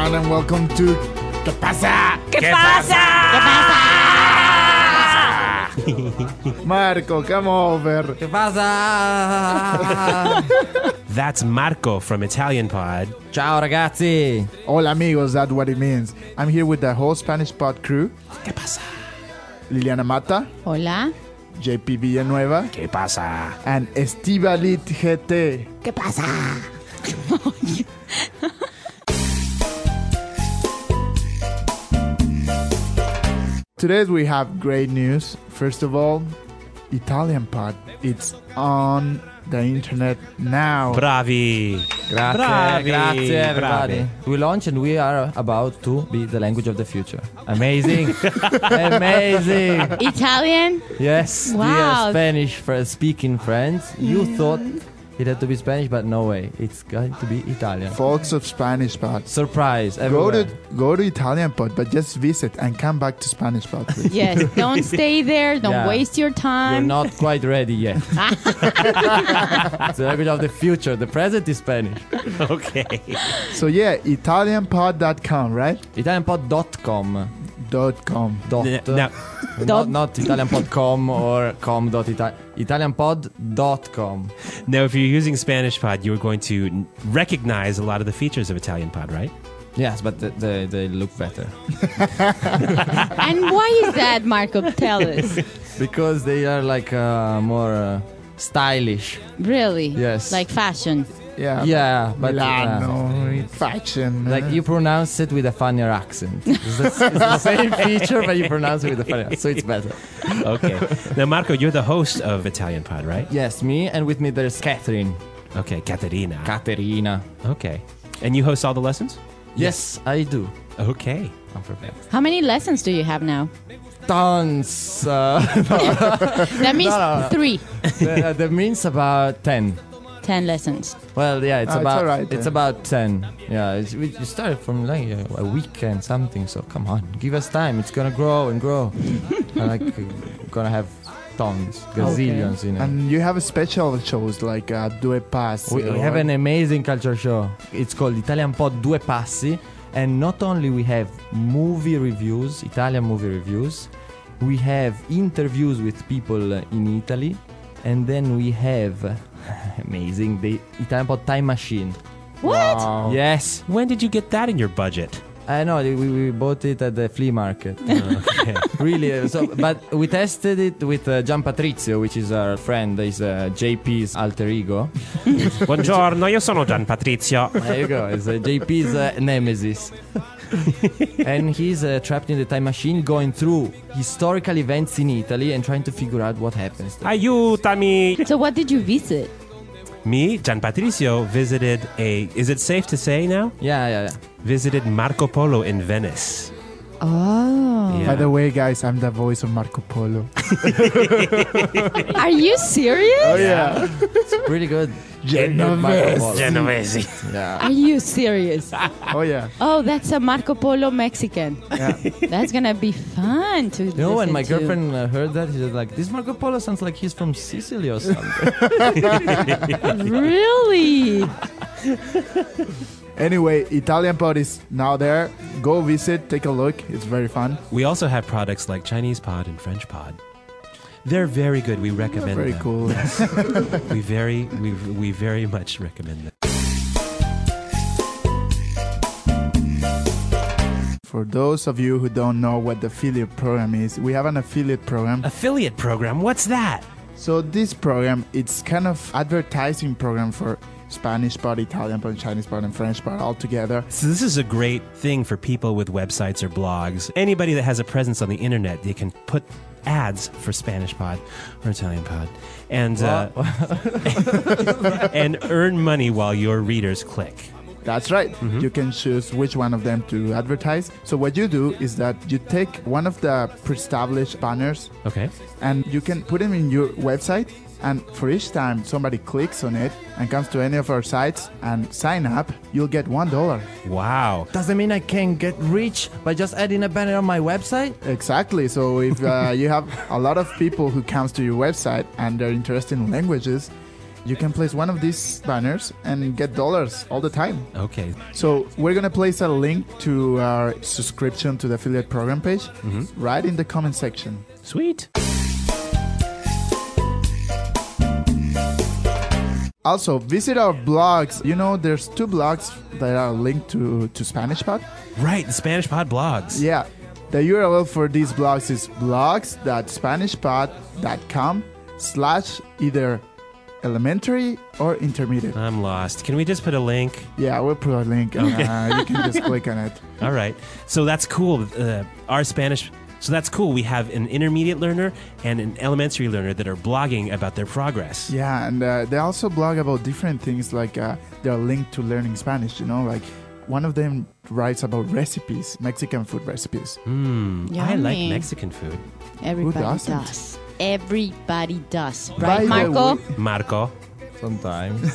everyone, and welcome to ¿Qué pasa? ¿Qué pasa? Marco, come over. ¿Qué pasa? That's Marco from Italian Pod. Ciao ragazzi. Hola amigos, that's what it means. I'm here with the whole Spanish Pod crew. ¿Qué pasa? Liliana Mata, Hola. JP Villanueva, ¿Qué pasa? and Estivalit GT. ¿Qué pasa? Today we have great news. First of all, Italian Pod. It's on the internet now. Bravi. Grazie, Bravi, grazie everybody. bravi. We launch and we are about to be the language of the future. Amazing. Amazing. Italian? Yes, Wow. dear Spanish speaking friends. You thought it had to be Spanish, but no way. It's going to be Italian. Folks of Spanish Pod. Surprise Go everywhere. to Italian Pod, but just visit and come back to Spanish Pod, please. Yes. Don't stay there. Don't Yeah. waste your You're time. not quite ready yet. It's the language of the future. The present is Spanish. Okay. So yeah, ItalianPod.com, right? Italianpod.com. .com. Now, Not italianpod.com or italianpod.com. now, if you're using Spanish Pod, you're going to recognize a lot of the features of Italian Pod, right? Yes, but they look better. And why is that, Marco? Tell us. Because they are like more stylish. Really? Yes. Like fashion. Yeah. Yeah, but Milano, fashion. like you pronounce it with a funnier accent. It's the same feature, but you pronounce it with a funnier accent, so it's better. Okay. Now, Marco, you're the host of Italian Pod, right? Yes, me, and with me there's Catherine. Okay, Caterina. Caterina. Okay. And you host all the lessons? Yes, I do. Okay. I'm prepared. How many lessons do you have now? Tons. That means No. 3. That means about 10. 10 lessons. Well, yeah, it's It's about all right, it's then. about 10. Yeah, we started from like a weekend something. So come on, give us time. It's gonna grow and grow. Gonna have tons, gazillions in it. And you have a special shows like Due Passi. We have an amazing culture show. It's called Italian Pod Due Passi, and not only we have movie reviews, Italian movie reviews, we have interviews with people in Italy, and then we have amazing the Italian Pod Time Machine. What? Wow. Yes, When did you get that in your budget? I know we bought it at the flea market. Okay. Really, but we tested it with Gian Patrizio, which is our friend. He's JP's alter ego. Buongiorno, io sono Gian Patrizio. There you go. It's JP's nemesis. And he's trapped in the time machine, going through historical events in Italy and trying to figure out what happens there. Aiutami. So what did you visit? Me, Gian Patrizio, visited is it safe to say now? Yeah. Visited Marco Polo in Venice. Oh. Yeah. By the way, guys, I'm the voice of Marco Polo. Are you serious? Oh yeah. It's pretty good. Genovese. Yeah. Are you serious? Oh yeah. Oh, that's a Marco Polo Mexican. Yeah. That's gonna be fun to You know, when listen my to. girlfriend heard that, she was like, "This Marco Polo sounds like he's from Sicily or something." Really? Anyway, Italian Pod is now there. Go visit, take a look. It's very fun. We also have products like Chinese Pod and French Pod. They're very good. We recommend Very them. cool. We very much recommend them. For those of you who don't know what the affiliate program is, we have an affiliate program. Affiliate program. What's that? So this program, it's kind of advertising program for Spanish Pod, Italian Pod, Chinese Pod, and French Pod all together. So this is a great thing for people with websites or blogs. Anybody that has a presence on the internet, they can put ads for Spanish Pod or Italian Pod and and earn money while your readers click. That's right. You can choose which one of them to advertise. So what you do is that you take one of the pre-established banners Okay. and you can put them in your website. And for each time somebody clicks on it and comes to any of our sites and sign up, you'll get $1. Wow. Does that mean I can get rich by just adding a banner on my website? Exactly. So if you have a lot of people who comes to your website and they're interested in languages, you can place one of these banners and get dollars all the time. Okay. So we're going to place a link to our subscription to the affiliate program page right in the comment section. Sweet. Also, visit our blogs. You know, there's 2 blogs that are linked to Spanish Pod. Right, the Spanish Pod blogs. Yeah. The URL for these blogs is blogs.spanishpod.com/either elementary or intermediate. I'm lost. Can we just put a link? Yeah, we'll put a link. You can just click on it. All right. So that's cool. Our Spanish. So that's cool. We have an intermediate learner and an elementary learner that are blogging about their progress. Yeah, and they also blog about different things, like they're linked to learning Spanish, you know, like one of them writes about recipes, Mexican food recipes. I like Yummy. Mexican food. Everybody doesn't? does. Everybody does. By Right, the Marco? way- Marco. Sometimes.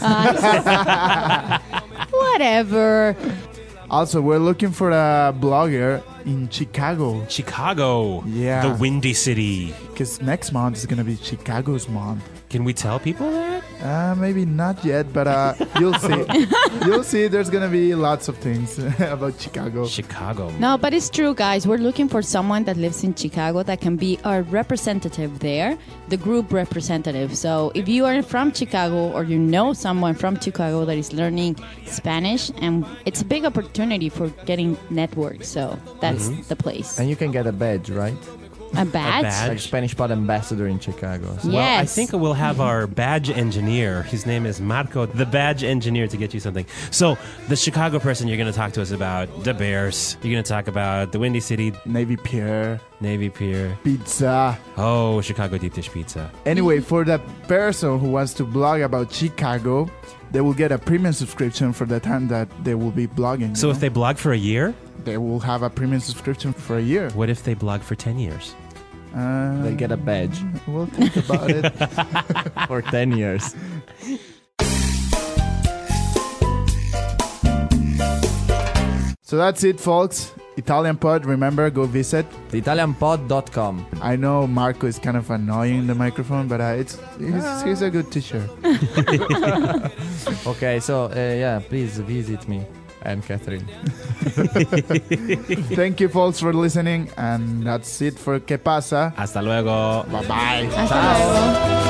Whatever. Also, we're looking for a blogger in Chicago, Chicago. Yeah. The Windy City. because next month is going to be Chicago's month. Can we tell people that? Maybe not yet, but you'll see. You'll see there's going to be lots of things about Chicago. Chicago. No, but it's true, guys. We're looking for someone that lives in Chicago that can be our representative there, the group representative. So if you are from Chicago or you know someone from Chicago that is learning Spanish, and it's a big opportunity for getting networked. So that's the place. And you can get a badge, right? A badge? badge? Like Spanish Pod ambassador in Chicago. So Yeah. Well, I Yes. think we'll have our badge engineer. His name is Marco, the badge engineer, to get you something. So, the Chicago person, you're going to talk to us about the Bears. You're going to talk about the Windy City, Navy Pier, Navy Pier. pizza. Oh, Chicago deep dish pizza. Anyway, for the person who wants to blog about Chicago, they will get a premium subscription for the time that they will be blogging. So, if they blog for a year, they will have a premium subscription for a year. what if they blog for 10 years? they get a badge We'll think about it. for 10 years. So that's it, folks. Italian Pod, remember, go visit. TheItalianPod.com. I know Marco is kind of annoying in the microphone, but he's a good teacher. Okay, so yeah, please visit me and Catherine. Thank you, folks, for listening. And that's it for Que Pasa. Hasta luego. Bye-bye. Hasta luego.